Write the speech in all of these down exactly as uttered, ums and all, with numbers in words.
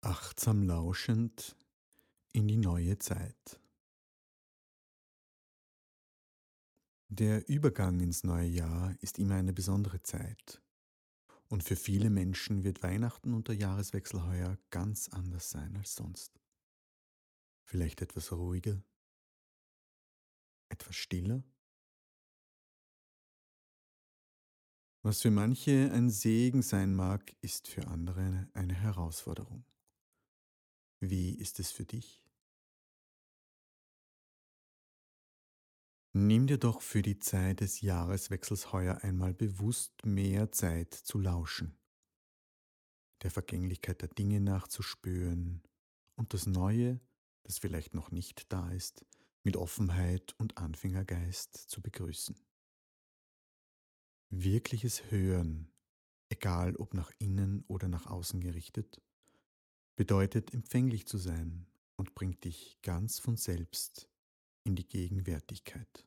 Achtsam lauschend in die neue Zeit. Der Übergang ins neue Jahr ist immer eine besondere Zeit. Und für viele Menschen wird Weihnachten und der Jahreswechsel heuer ganz anders sein als sonst. Vielleicht etwas ruhiger, etwas stiller. Was für manche ein Segen sein mag, ist für andere eine Herausforderung. Wie ist es für dich? Nimm dir doch für die Zeit des Jahreswechsels heuer einmal bewusst mehr Zeit zu lauschen, der Vergänglichkeit der Dinge nachzuspüren und das Neue, das vielleicht noch nicht da ist, mit Offenheit und Anfängergeist zu begrüßen. Wirkliches Hören, egal ob nach innen oder nach außen gerichtet, bedeutet empfänglich zu sein und bringt dich ganz von selbst in die Gegenwärtigkeit.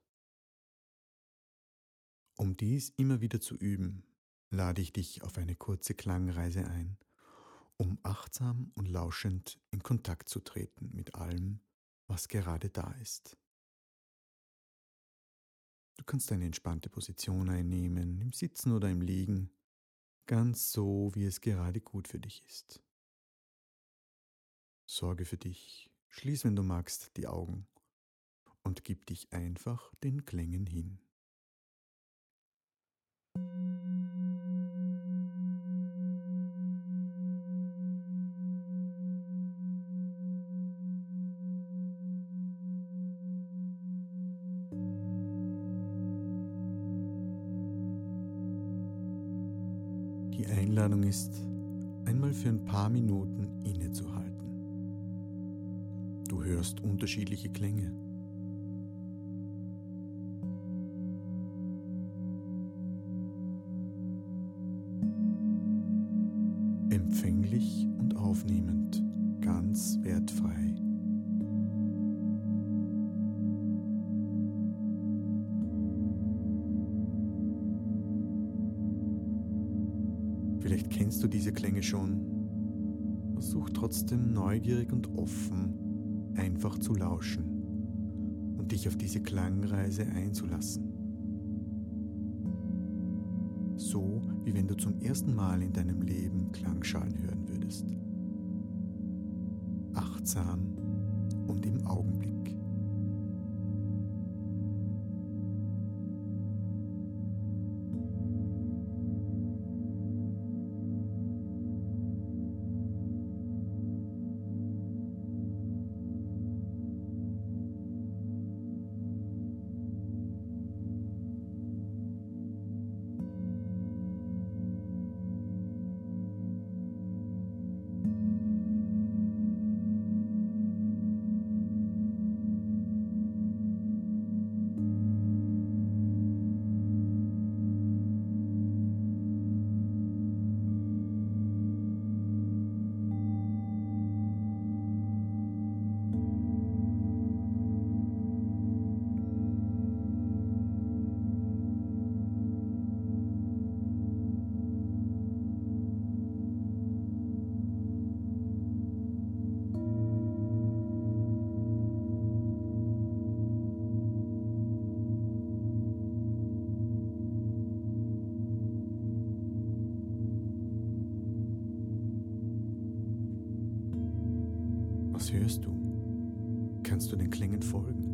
Um dies immer wieder zu üben, lade ich dich auf eine kurze Klangreise ein, um achtsam und lauschend in Kontakt zu treten mit allem, was gerade da ist. Du kannst eine entspannte Position einnehmen, im Sitzen oder im Liegen, ganz so, wie es gerade gut für dich ist. Sorge für dich, schließ, wenn du magst, die Augen und gib dich einfach den Klängen hin. Die Einladung ist, einmal für ein paar Minuten innezuhalten. Du hörst unterschiedliche Klänge. Empfänglich und aufnehmend, ganz wertfrei. Vielleicht kennst du diese Klänge schon. Versuch trotzdem neugierig und offen, einfach zu lauschen und dich auf diese Klangreise einzulassen. So, wie wenn du zum ersten Mal in deinem Leben Klangschalen hören würdest. Achtsam und im Augenblick. Was hörst du? Kannst du den Klängen folgen?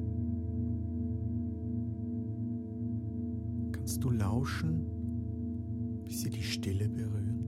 Kannst du lauschen, bis sie die Stille berühren?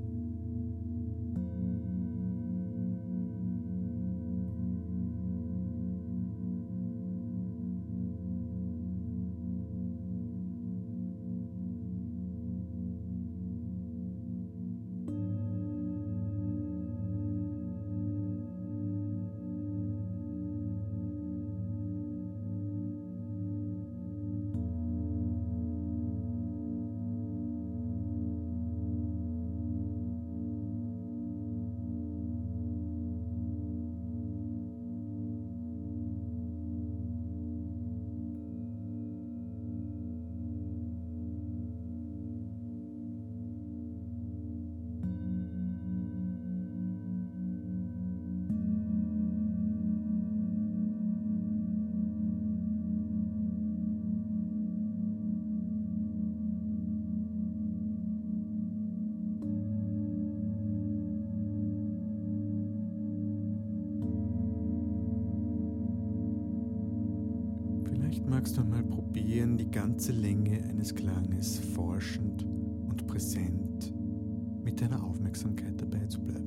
magst du einmal probieren, die ganze Länge eines Klanges forschend und präsent mit deiner Aufmerksamkeit dabei zu bleiben.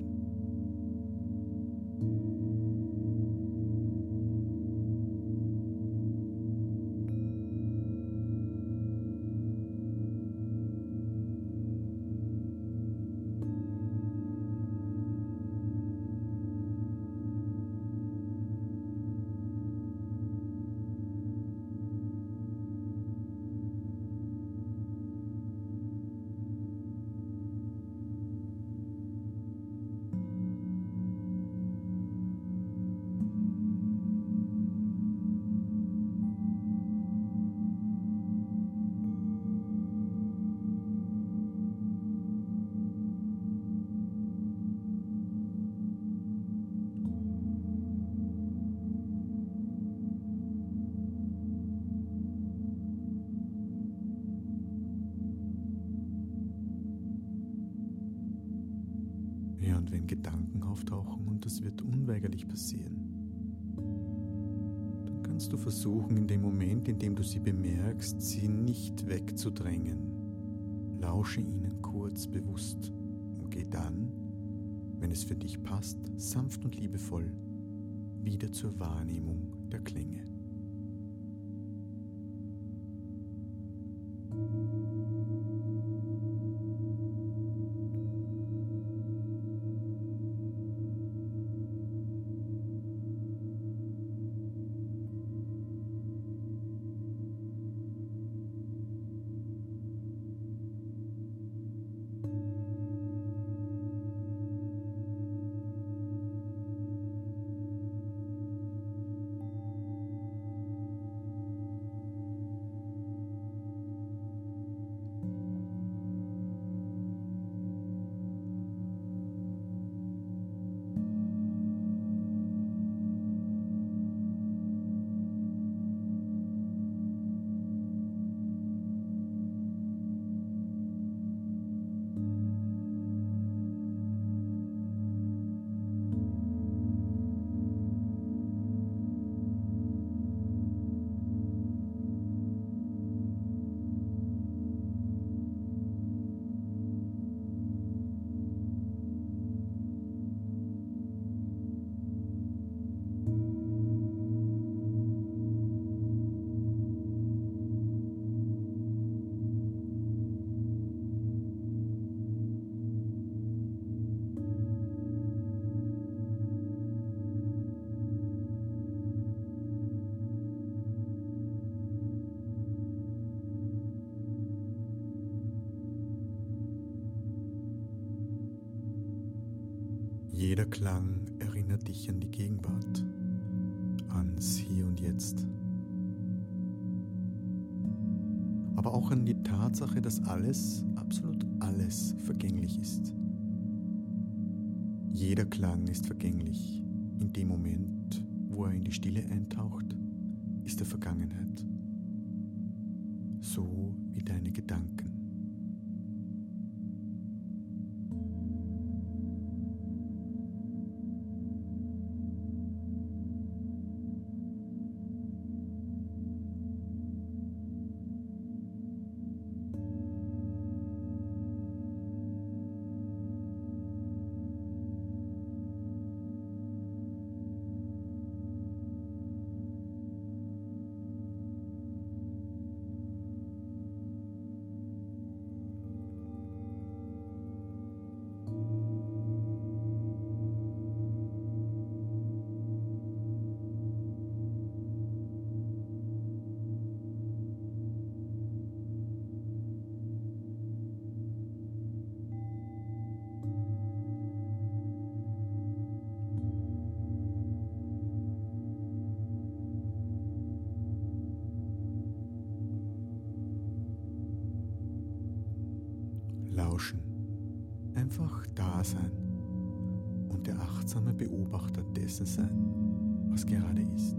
Ja, und wenn Gedanken auftauchen, und das wird unweigerlich passieren, dann kannst du versuchen, in dem Moment, in dem du sie bemerkst, sie nicht wegzudrängen. Lausche ihnen kurz bewusst und geh dann, wenn es für dich passt, sanft und liebevoll wieder zur Wahrnehmung der Klänge. Jeder Klang erinnert dich an die Gegenwart, ans Hier und Jetzt. Aber auch an die Tatsache, dass alles, absolut alles vergänglich ist. Jeder Klang ist vergänglich. In dem Moment, wo er in die Stille eintaucht, ist er Vergangenheit. So wie deine Gedanken. Lauschen, einfach da sein und der achtsame Beobachter dessen sein, was gerade ist.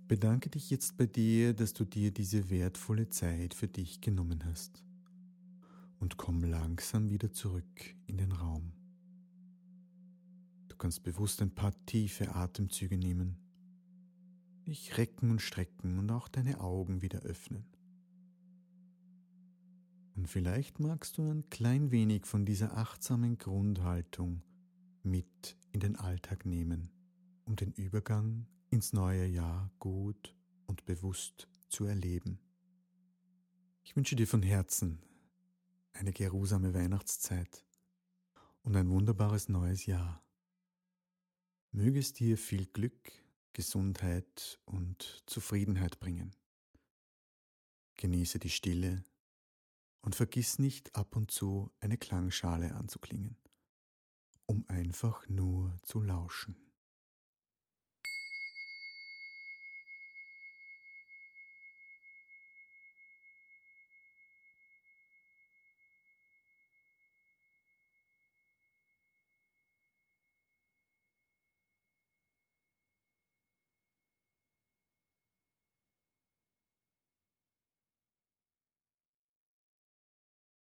Bedanke dich jetzt bei dir, dass du dir diese wertvolle Zeit für dich genommen hast und komm langsam wieder zurück in den Raum. Du kannst bewusst ein paar tiefe Atemzüge nehmen, dich recken und strecken und auch deine Augen wieder öffnen. Und vielleicht magst du ein klein wenig von dieser achtsamen Grundhaltung mit in den Alltag nehmen, um den Übergang ins neue Jahr gut und bewusst zu erleben. Ich wünsche dir von Herzen eine geruhsame Weihnachtszeit und ein wunderbares neues Jahr. Möge es dir viel Glück, Gesundheit und Zufriedenheit bringen. Genieße die Stille und vergiss nicht ab und zu eine Klangschale anzuklingen, um einfach nur zu lauschen.